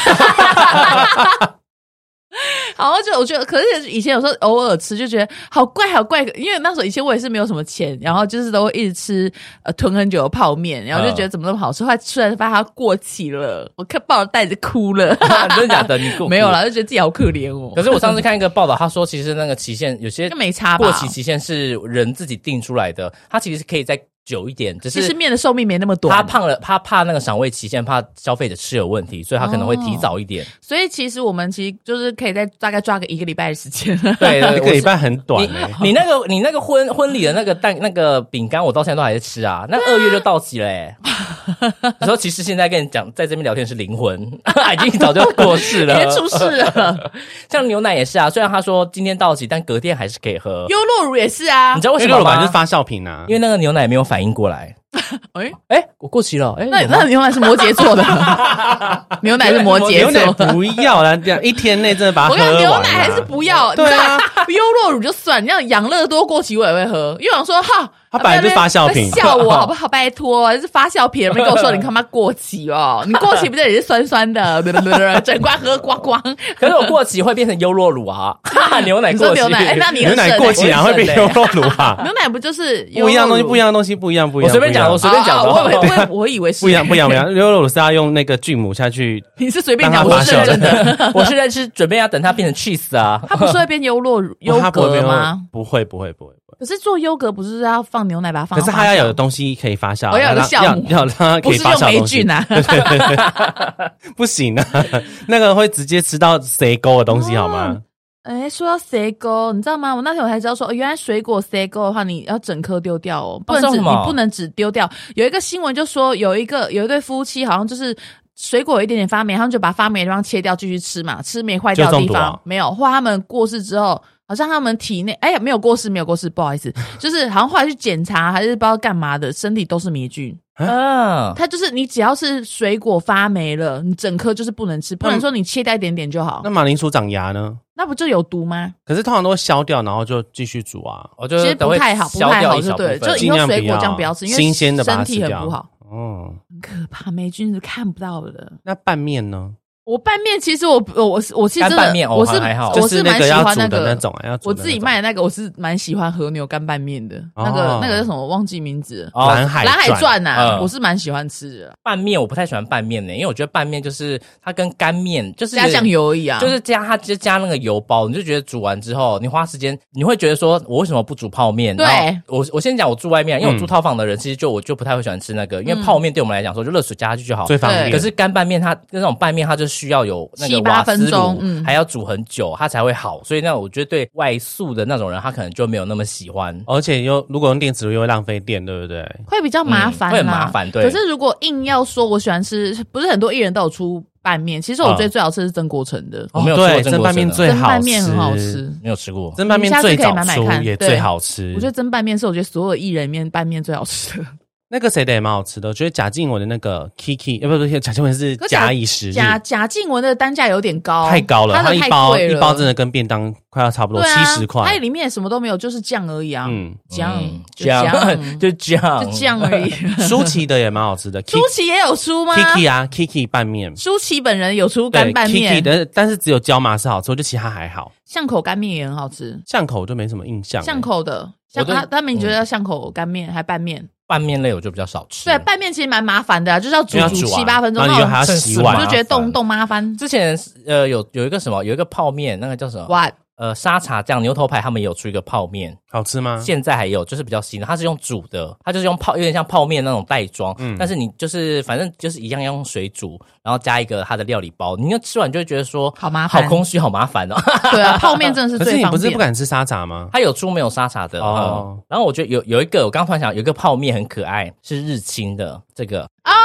好，我觉得，可是以前有时候偶尔吃就觉得好怪，因为那时候以前我也是没有什么钱，然后就是都会一直吃囤很久的泡面，然后就觉得怎么那么好吃，后来出来发现它过期了，我看抱着袋子哭了。 真的假的？你哭没有啦，就觉得自己好可怜哦。 可是我上次看一个报道，他说其实那个期限有些没差吧， 过期期限是人自己定出来的，它其实可以再久一点，只是其实面的寿命没那么短。 他怕那个赏味期限，怕消费者吃有问题，所以他可能会提早一点。 所以其实我们其实就是可以在大概抓个1个礼拜的时间。 对， 一个礼拜很短。 你那个婚礼的那个饼干，我到现在都还在吃啊。那2月就到期了欸。你说其实现在跟你讲，在这边聊天是灵魂，已经早就过世了， 已经出事了。 像牛奶也是啊，虽然他说今天到期，但隔天还是可以喝。 优酪乳也是啊， 你知道为什么吗？ 优酪乳就是发酵品啊， 因为那个牛奶没有反应过来。我过期了。 那牛奶是摩羯座的，牛奶是摩羯座。 牛奶不要啦，这样1天内真的把它喝完。 我跟牛奶还是不要。 对啊， 优酪乳就算，你像养乐多过期我也会喝，因为我说它本来就是发酵品， 笑我好不好？拜托，是发酵品，没跟我说你他妈过期哦，你过期不是也是酸酸的，整罐喝光光。 可是我过期会变成优酪乳啊，牛奶过期， 那你牛奶过期然后会变优酪乳啊？ 牛奶不就是不一样东西，不一样东西，不一样。 我随便讲， 我以为是不一样。优酪乳是要用那个菌母下去， 你是随便讲，我是认真的， 我现在是准备要等它变成 cheese 啊。 它不是会变优酪乳优格吗？ 不会。 可是做优格不是要放牛奶把它放？ 可是它要有东西可以发酵， 我要有个酵母， 要让它可以发酵的东西。 不是用霉菌啊，不行啊，那个会直接吃到塞沟的东西好吗？ 说到塞沟，你知道吗？我那天我才知道说，原来水果塞沟的话，你要整颗丢掉哦，你不能只丢掉。有一个新闻就说，有一对夫妻好像就是水果有一点点发霉，他们就把发霉的地方切掉继续吃嘛，吃没坏掉的地方没有。后来他们过世之后，好像他们体内没有过世，不好意思，就是好像后来去检查还是不知道干嘛的，身体都是霉菌。它就是你只要是水果发霉了，你整颗就是不能吃，不能说你切掉一点点就好。 那马铃薯长芽呢？ 那不就有毒吗？ 可是通常都会削掉，然后就继续煮啊。 其实不太好，就对，就以后水果这样不要吃，因为新鲜的身体很不好。 很可怕，霉菌是看不到的。 那拌面呢？ 我拌面其实我其实真的拌面我是蛮喜欢那个我自己卖的那个，我是蛮喜欢和牛干拌面的。那个叫什么忘记名字， 蓝海传啊，我是蛮喜欢吃的。 拌面我不太喜欢拌面因为我觉得拌面就是它跟干面就是加酱油而已啊， 就是加那个油包，你就觉得煮完之后你花时间，你会觉得说我为什么不煮泡面？ 对， 我先讲我住外面，因为我住套房的人其实我就不太会喜欢吃那个，因为泡面对我们来讲说就热水加下去就好， 最方便。 可是干拌面它那种拌面它就需要有那个瓦斯炉，还要煮很久它才会好，所以那我觉得对外宿的那种人他可能就没有那么喜欢， 而且如果用电磁炉又会浪费电，对不对？ 会比较麻烦， 会很麻烦。对。 可是如果硬要说我喜欢吃，不是很多艺人都有出拌面，其实我觉得最好吃是曾国成的。 我没有吃过蒸拌面最好吃， 蒸拌面很好吃， 没有吃过。 蒸拌面最早出也最好吃。 我觉得蒸拌面是我觉得所有艺人里面拌面最好吃的。 那个谁的也蛮好吃的，我觉得贾静雯的那个 Kiki， 不是贾静雯是假以时日。 贾静雯的单价有点高， 太高了，它一包真的跟便当快要差不多70块。 它里面什么都没有，就是酱而已啊。酱就酱而已。 舒淇的也蛮好吃的， 舒淇也有出吗 ？Kiki 拌面， 舒淇本人有出干拌面 ，Kiki 的，但是只有椒麻是好吃，我觉得其他还好。 巷口干面也很好吃， 巷口就没什么印象。 巷口的，他们觉得巷口干面还拌面。 拌面类我就比较少吃， 对，拌面其实蛮麻烦的，就是要煮7-8分钟， 然后你还要洗碗， 我就觉得动麻烦。 之前有一个什么，有一个泡面，那个叫什么？沙茶酱牛头牌他们也有出一个泡面， 好吃吗？ 现在还有，就是比较新的，它是用煮的，它就是用有点像泡面那种袋装，但是你就是反正就是一样要用水煮，然后加一个它的料理包，你吃完就会觉得说好麻烦， 好空虚，好麻烦哦。 对啊，泡面真的是最方便。 可是你不是不敢吃沙茶吗？ 它有出没有沙茶的然后我觉得有一个我刚突然想有一个泡面很可爱，是日清的这个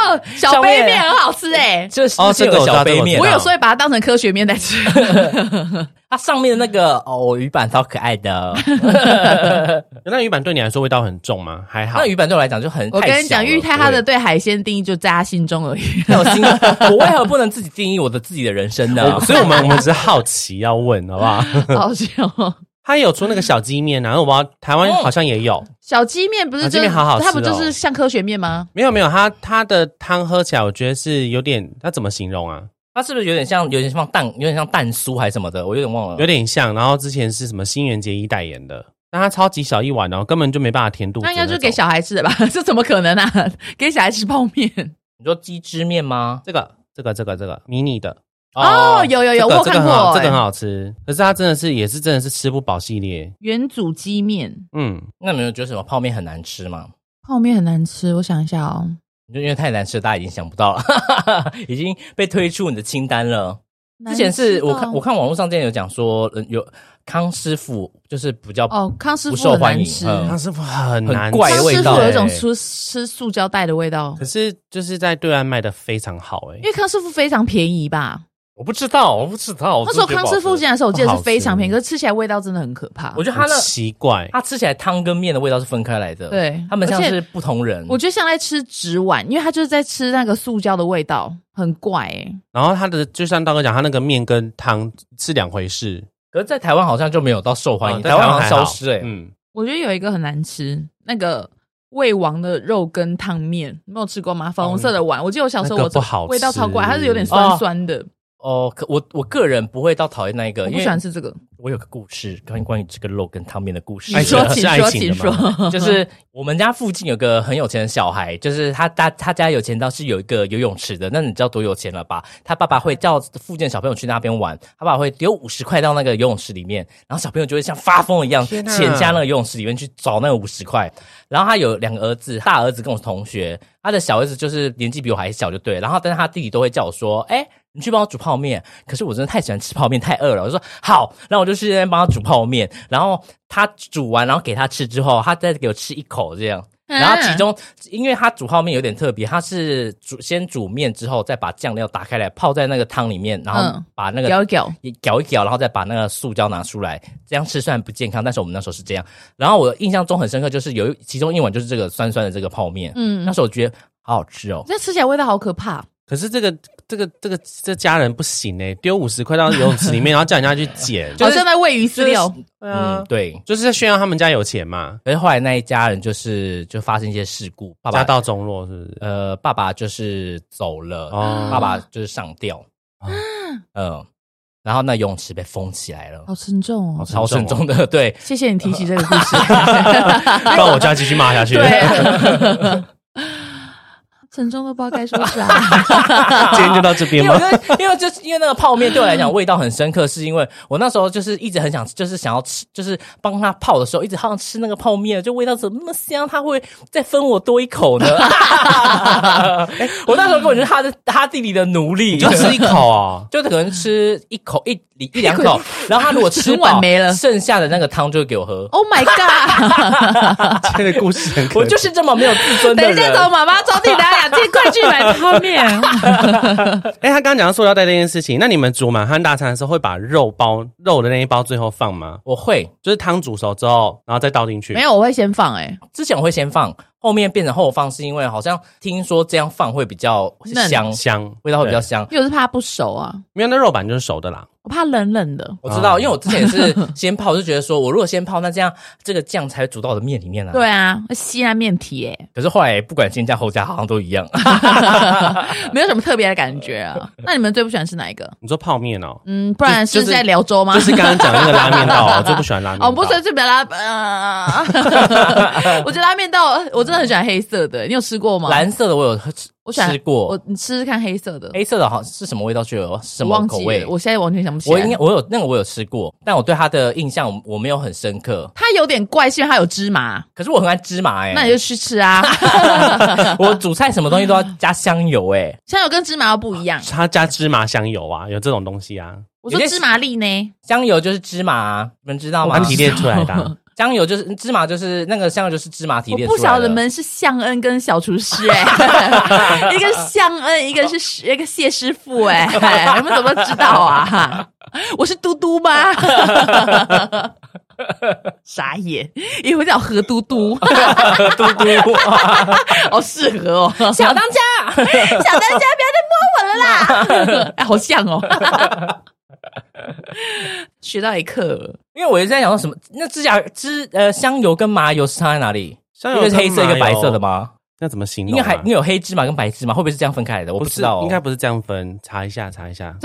哦，小杯面很好吃就是这个小杯面， 我有时候会把它当成科学面在吃。 它上面的那个鱼板超可爱的。 那鱼板对你来说味道很重吗？还好。 那鱼板对我来讲就很， 我跟你讲，玉泰他的对海鲜定义就在他心中而已。 我为何不能自己定义自己的人生呢？ 所以我们只是好奇要问，好不好？ 好笑。 他也有出那个小鸡面啊，我不知道台湾好像也有小鸡面，不是？小鸡面好好吃，它不就是像科学面吗？ 没有，它的汤喝起来，我觉得是有点，它怎么形容啊？ 它是不是有点像蛋酥还是什么的？我有点忘了， 有点像。然后之前是什么新垣结衣代言的，但它超级小一碗，然后根本就没办法填肚子。 那应该就是给小孩吃的吧？这怎么可能啊？给小孩吃泡面？ 你说鸡汁面吗？ 这个迷你的。 有，我有看过， 这个很好吃。可是它真的是吃不饱系列。 元祖鸡面， 那你们有觉得什么泡面很难吃吗？ 泡面很难吃，我想一下哦。 就因为太难吃，大家已经想不到了，已经被推出你的清单了。之前是我看网络上之前有讲说，有康师傅就是比较康师傅不受欢迎， 康师傅很难吃， 怪的味道， 康师傅有一种吃塑胶袋的味道。 可是就是在对岸卖的非常好因为康师傅非常便宜吧。 我不知道。 那时候康师傅进来的时候，我记得是非常便宜，可是吃起来味道真的很可怕。 我觉得它奇怪， 它吃起来汤跟面的味道是分开来的。 对， 他们像是不同人。 我觉得像在吃纸碗，因为它就是在吃那个塑胶的味道，很怪然后它的就像道哥讲，它那个面跟汤是两回事。 可是，在台湾好像就没有到受欢迎，台湾好像消失我觉得有一个很难吃，那个魏王的肉羹汤面，你没有吃过吗？粉红色的碗，我记得我小时候不好吃， 味道超怪，它是有点酸酸的。 我个人不会到讨厌那一个， 我不喜欢吃这个。 我有个故事，关于这个肉跟汤面的故事。 你说，请说。 就是我们家附近有个很有钱的小孩，就是他家有钱到是有一个游泳池的。那你知道多有钱了吧？他爸爸会叫附近的小朋友去那边玩，他爸爸会丢50块到那个游泳池里面，然后小朋友就会像发疯一样潜下那个游泳池里面去找那个50块。然后他有2个儿子，大儿子跟我同学，他的小儿子就是年纪比我还小就对，然后但是他弟弟都会叫我说，你去帮我煮泡面。可是我真的太喜欢吃泡面，太饿了，我就说好，然后我就去那边帮他煮泡面，然后他煮完然后给他吃之后，他再给我吃1口这样。然后其中因为他煮泡面有点特别，他是先煮面之后再把酱料打开来泡在那个汤里面，然后把那个搅一搅，然后再把那个塑胶拿出来，这样吃虽然不健康，但是我们那时候是这样。然后我印象中很深刻，就是其中一碗就是这个酸酸的这个泡面，那时候我觉得好好吃哦， 这吃起来味道好可怕。 可是这家人不行丢50块到游泳池里面，然后叫人家去捡， 好像在喂鱼饲料。 对， 就是在炫耀他们家有钱嘛。 可是后来那一家人就发生一些事故，爸爸家道中落是不是？ 爸爸就是走了，爸爸就是上吊，然后那游泳池被封起来了， 好沉重哦， 超沉重的。对， 谢谢你提起这个故事， 不然我就要继续骂下去。 对。沉重都不知道该说啥。 今天就到这边吗？ 因为那个泡面对我来讲味道很深刻，是因为我那时候就是一直很想，就是想要吃，就是帮他泡的时候，一直好想吃那个泡面，就味道怎么那么香，他会再分我多1口呢？我那时候根本就是他弟弟的奴隶， 就吃1口啊， 就可能吃1口1、2口，然后他如果吃饱没了， 剩下的那个汤就会给我喝。 Oh my god！ 这个故事很可怜， 我就是这么没有自尊的人。 等一下，找妈妈招弟大家2天快去买泡面。 他刚刚讲到塑料袋这件事情，那你们煮满汉大餐的时候会把肉的那一包最后放吗？ 我会， 就是汤煮熟之后，然后再倒进去。 没有，我会先放。 之前我会先放，后面变成后放，是因为好像听说这样放会比较香，味道会比较香。 因为我是怕它不熟啊， 没有，那肉板就是熟的啦。 我怕冷冷的。 我知道，因为我之前也是先泡，就觉得说我如果先泡，那这样这个酱才会煮到我的面里面啊。 对啊，吸那面体可是后来不管先加后加，好像都一样， 没有什么特别的感觉啊。那你们最不喜欢吃哪一个？ 你说泡面哦？ 不然是在辽州吗？ 就是刚刚讲那个拉面道，我最不喜欢拉面道。 不是，就比较我觉得拉面道我真的很喜欢黑色的，你有吃过吗？ 蓝色的我有吃过， 你吃吃看黑色的。 黑色的好像是什么味道？就有什么口味？ 我现在完全想不起来。 我有吃过，但我对它的印象我没有很深刻。 它有点怪，是因为它有芝麻。 可是我很爱芝麻那你就去吃啊！ 我煮菜什么东西都要加香油香油跟芝麻又不一样。 它加芝麻香油啊，有这种东西啊。 我说芝麻粒呢？ 香油就是芝麻，你们知道吗？ 它提炼出来的。 香油就是芝麻，就是那个香油就是芝麻提炼出来的。 我不晓得你们是向恩跟小厨师一个是向恩，一个是谢师傅你们怎么知道啊？我是嘟嘟吗？傻眼，因为叫何嘟嘟， 嘟嘟， 好适合哦。 小当家， 小当家，不要再摸我了啦！好像哦。学到一课， 因为我一直在想说什么，那香油跟麻油是差在哪里？ 香油一个是黑色，一个白色的吗？ 那怎么形容啊？ 因为有黑芝麻跟白芝麻，会不会是这样分开来的？我不知道， 应该不是这样分，查一下。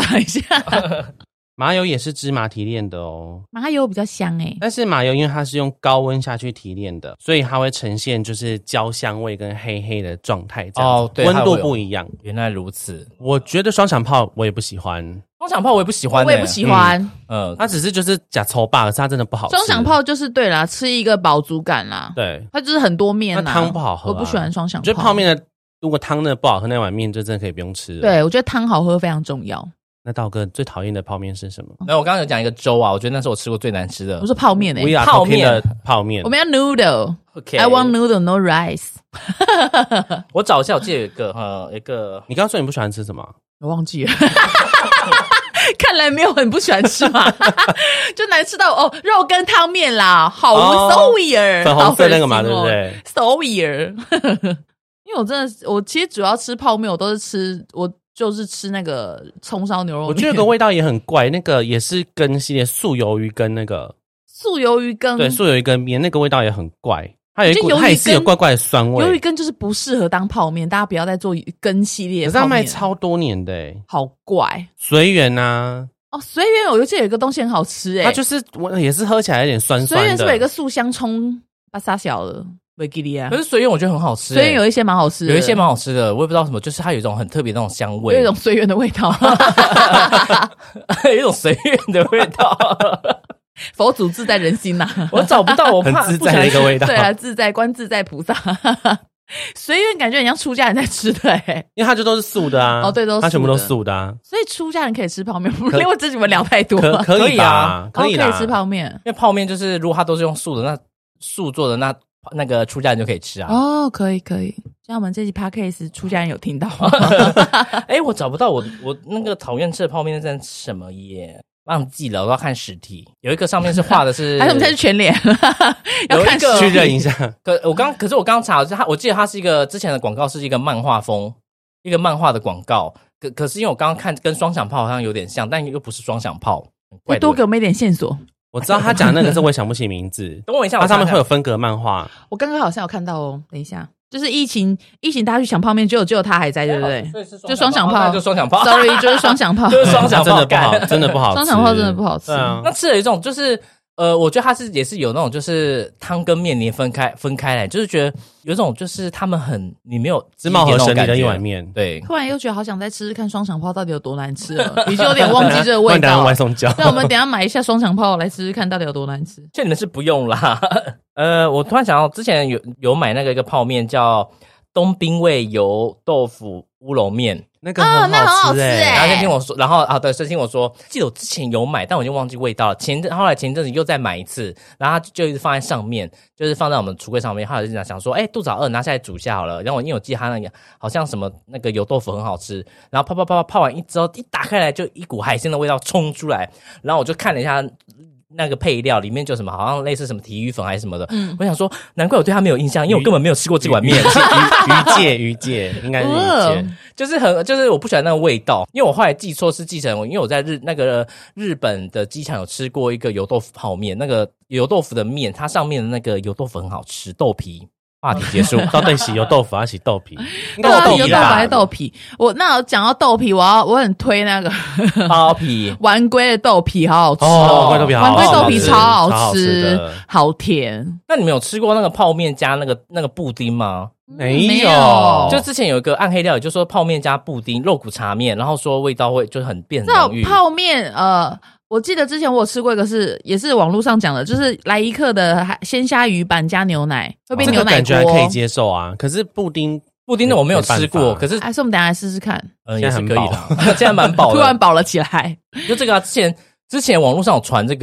麻油也是芝麻提炼的哦， 麻油比较香但是麻油因为它是用高温下去提炼的，所以它会呈现就是焦香味跟黑黑的状态这样子。对，温度不一样。 原来如此， 我觉得双响炮我也不喜欢， 双响炮我也不喜欢， 我也不喜欢。 它只是就是假稠吧，可是它真的不好吃。 双响炮就是对啦，吃一个饱足感啦。 对， 它就是很多面啦， 那汤不好喝我不喜欢双响炮。 我觉得泡面的如果汤的不好喝，那碗面就真的可以不用吃了。 对，我觉得汤好喝非常重要。 那道哥最讨厌的泡面是什么？ 没有，我刚刚有讲一个粥啊，我觉得那是我吃过最难吃的。 我说泡面泡面的泡面， 我们要 noodle。I want noodle, no rice 。 我找一下，我记得有一个。 你刚刚说你不喜欢吃什么？ 我忘记了。看来没有很不喜欢吃嘛，就难吃到肉跟汤面啦，好 so weird， 粉红色那个嘛，对不对 ？so weird。因为我其实主要吃泡面，我都是吃那个葱烧牛肉面。 我觉得有个味道也很怪，那个也是羹系列素鱿鱼羹那个素鱿鱼羹， 对，素鱿鱼羹面那个味道也很怪，它也是有怪怪的酸味。 鱿鱼羹就是不适合当泡面，大家不要再做羹系列的泡面。 可是它卖超多年的好怪。 随缘啊， 随缘我记得有一个东西很好吃它就是也是喝起来有点酸酸的。 随缘是不是有一个素香葱巴沙小的？ 可是随缘我觉得很好吃， 随缘有一些蛮好吃的， 有一些蛮好吃的，我也不知道什么，就是它有一种很特别的那种香味， 有一种随缘的味道， 有一种随缘的味道。 佛祖自在人心呐， 我找不到，我怕很自在的一个味道。 对啊，自在观自在菩萨。随缘感觉很像出家人在吃的因为它就都是素的啊。 对，都是素的， 它全部都素的啊。 所以出家人可以吃泡面，因为这你们聊太多。 可以啊，可以吃泡面， 因为泡面就是如果它都是用素的，那素做的那个出家人就可以吃啊。 可以。像我们这期 podcast 出家人有听到吗？ 我找不到我那个讨厌吃的泡面是什么耶？忘记了，我要看实体。有一个上面是画的是， 还是我们现在是全脸？要看确认一下。 可是我刚查，我记得它是一个之前的广告，是一个漫画风，一个漫画的广告。可是因为我刚刚看跟双响炮好像有点像，但又不是双响炮。 多给我们一点线索。 我知道他讲那个是我也想不起名字。 等我一下， 它上面会有分隔漫画。 我刚刚好像有看到哦，等一下。就是疫情大家去抢泡面，只有他还在，对不对？就双响炮， 就双响炮。 Sorry， 就是双响炮， 就是双响炮， 真的不好， 双响炮真的不好吃。 那吃了一种就是我觉得它也是有那种就是汤跟面连分开来，就是觉得有种就是他们你没有芝麻和神里的一碗面。 对， 突然又觉得好想再吃吃看双响炮到底有多难吃了，已经有点忘记这个味道。 外送胶， 那我们等一下买一下双响炮来吃吃看到底有多难吃。 这你们是不用啦。我突然想到之前有买那个一个泡面叫东滨味油豆腐乌龙面， 那个很好吃然后先听我说，然后对，先听我说，记得我之前有买，但我已经忘记味道了。后来前一阵子又再买一次，然后就一直放在上面，就是放在我们橱柜上面。后来就想说，肚子好饿，拿下来煮一下好了。然后因为我记得它那个好像什么那个油豆腐很好吃，然后泡完之后一打开来就一股海鲜的味道冲出来，然后我就看了一下。那个配料里面就什么好像类似什么体育粉还是什么的，我想说难怪我对它没有印象，因为我根本没有吃过这碗面。 鱼介应该是鱼介， 就是我不喜欢那个味道，因为我后来记错是记成，因为我在日本的机场有吃过一个油豆腐泡面，那个油豆腐的面，它上面的那个油豆腐很好吃，豆皮。话题结束， 到底洗油豆腐还是洗豆皮？ 对啊，油豆腐还是豆皮？那讲到豆皮，我很推那个包皮， 丸龟的豆皮，好好吃丸龟豆皮超好吃，好甜。 那你们有吃过那个泡面加那个布丁吗？ 没有， 就之前有一个暗黑料理，就说泡面加布丁肉骨茶面，然后说味道会就是很变浓郁。 泡面我记得之前我有吃过一个也是网络上讲的，就是来一克的鲜虾鱼板加牛奶会变牛奶锅， 感觉还可以接受啊。可是布丁的我没有吃过，可是还是我们等一下来试试看。 也是可以的，现在蛮饱的， 突然饱了起来。 就这个之前网络上有传这个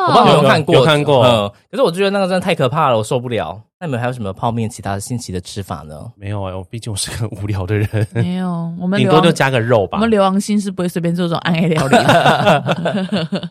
我不知道你们有看过， 有看过， 可是我觉得那个真的太可怕了，我受不了。那你们还有什么泡面其他的新奇的吃法呢？ 没有我毕竟我是个很无聊的人。 没有，我们顶多就加个肉吧。 我们刘王星是不会随便做这种暗黑料理的。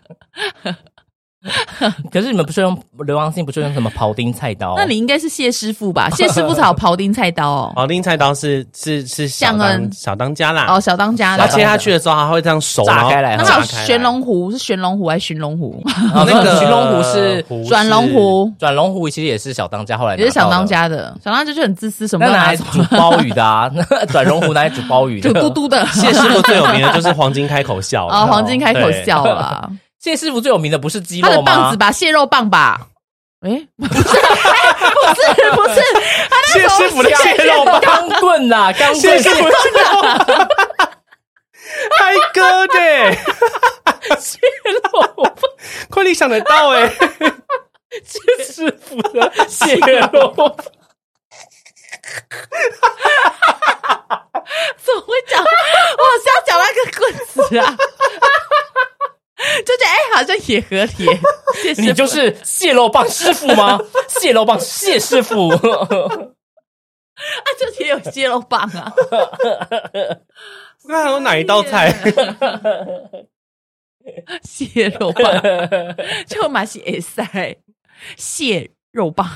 可是你们不是用刘王星，不是用什么庖丁菜刀？ 那你应该是谢师傅吧？谢师傅才有庖丁菜刀哦。 庖丁菜刀是小当家啦。 小当家的。 他切下去的时候，他会这样手炸开来。 那有玄龙湖是玄龙湖还是寻龙湖？ 那个寻龙湖是转龙湖， 转龙湖其实也是小当家，后来也是小当家的。小当家就很自私，什么都拿来煮鲍鱼的啊。转龙湖拿来煮鲍鱼的， 就嘟嘟的。 谢师傅最有名的就是黄金开口笑啊，黄金开口笑啦。 谢师傅最有名的不是鸡肉吗？ 他的棒子吧，蟹肉棒吧？不是，不是， 谢师傅的蟹肉棒， 钢棍呐，钢棍。 谢师傅嗨哥的蟹肉棒， 快你想得到哎！ 谢师傅的蟹肉棒。 怎么会讲？我好像讲那个棍子啊。就觉得好像也合理。 你就是蟹肉棒师傅吗？蟹肉棒谢师傅。啊， 就也有蟹肉棒啊。 我刚才有哪一道菜？ 蟹肉棒，就买蟹塞蟹肉棒。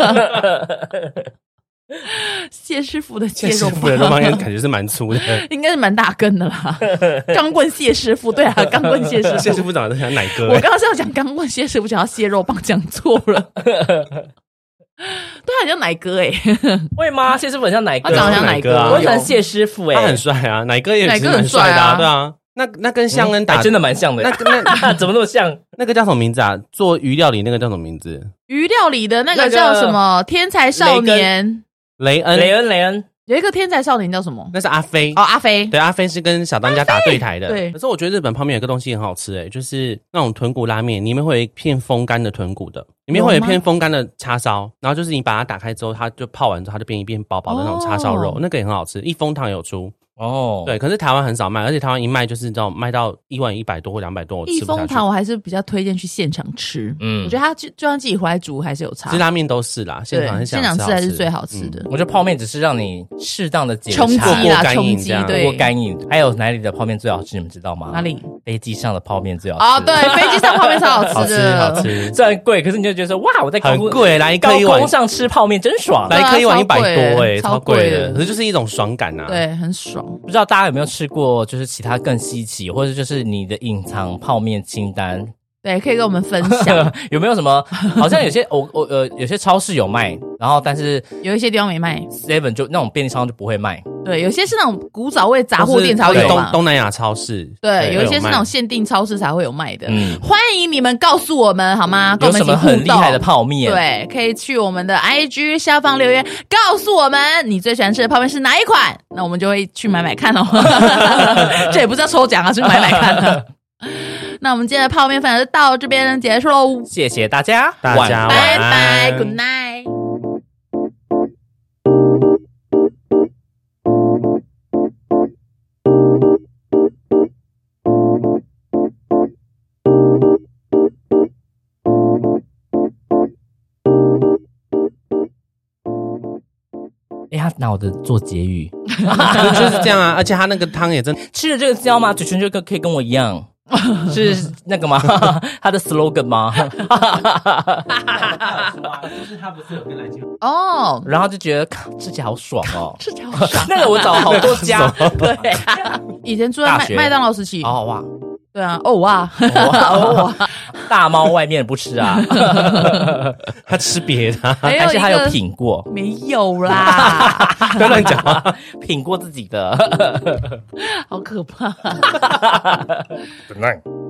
谢师傅的蟹肉棒感觉是蛮粗的， 应该是蛮大根的啦。钢棍谢师傅，对啊，钢棍谢师傅。 谢师傅长得像奶哥。 我刚刚是要讲钢棍谢师傅，讲到蟹肉棒，讲错了。对，很像奶哥会吗？谢师傅很像奶哥， 他长得像奶哥啊。 我喜欢谢师傅他很帅啊，奶哥也是很帅的啊，对啊。那跟香恩打真的蛮像的。那怎么那么像？ 那个叫什么名字啊？做鱼料理那个叫什么名字？ 鱼料理的那个叫什么？天才少年。 雷恩有一个天才少年叫什么？ 那是阿飞哦，阿飞。 对，阿飞是跟小当家打对台的。 对， 可是我觉得日本泡面有个东西很好吃就是那种豚骨拉面，里面会有一片风干的豚骨的，里面会有一片风干的叉烧，然后就是你把它打开之后，它就泡完之后，它就变一片薄薄的那种叉烧肉，那个也很好吃。一风堂有出。对，可是台湾很少卖，而且台湾一卖就是这种卖到1万100多或200多，我吃不下去。益丰堂我还是比较推荐去现场吃，我觉得它就算自己回来煮还是有差。 吃拉面都是啦，现场吃还是最好吃的。 我觉得泡面只是让你适当的解冲击啦，冲击对， 过干瘾。还有哪里的泡面最好吃？你们知道吗？ 哪里？ 飞机上的泡面最好吃。 哦，对，飞机上泡面超好吃的， 好吃。 虽然贵，可是你就觉得哇，我在很贵，来一颗一碗， 高空上吃泡面真爽， 来一颗一碗100多超贵的，可是就是一种爽感啊， 对，很爽。 不知道大家有没有吃过就是其他更稀奇，或者就是你的隐藏泡面清单？ 对，可以跟我们分享。 有没有什么？好像有些有些超市有卖，然后但是有一些地方没卖。 7就那种便利商就不会卖。 对，有些是那种古早味杂货店才会有嘛。 东南亚超市。 对，有一些是那种限定超市才会有卖的。欢迎你们告诉我们好吗？跟我们一起互动。 有什么很厉害的泡面？ 对，可以去我们的 IG 下方留言，告诉我们你最喜欢吃的泡面是哪一款，那我们就会去买买看哦。这也不是要抽奖啊，是买买看的。那我们今天的泡面分享就到这边结束喽， 谢谢大家， 晚安， 拜拜 ，Good night。 他拿我的做结语， 就是这样啊！而且他那个汤也真吃了这个胶吗？嘴唇就可以跟我一样，是那个吗？他的 slogan 吗？ 就是他不是有跟来接哦， 然后就觉得吃起来好爽哦， 吃起来好爽。 那个我找了好多家， 对，以前住在麦当劳时期， 哦哇， 对啊，哦哇， 大猫外面不吃啊， 他吃别的， 而且他有品过， 没有啦， 不要乱讲话， 品过自己的， 好可怕。 Good night。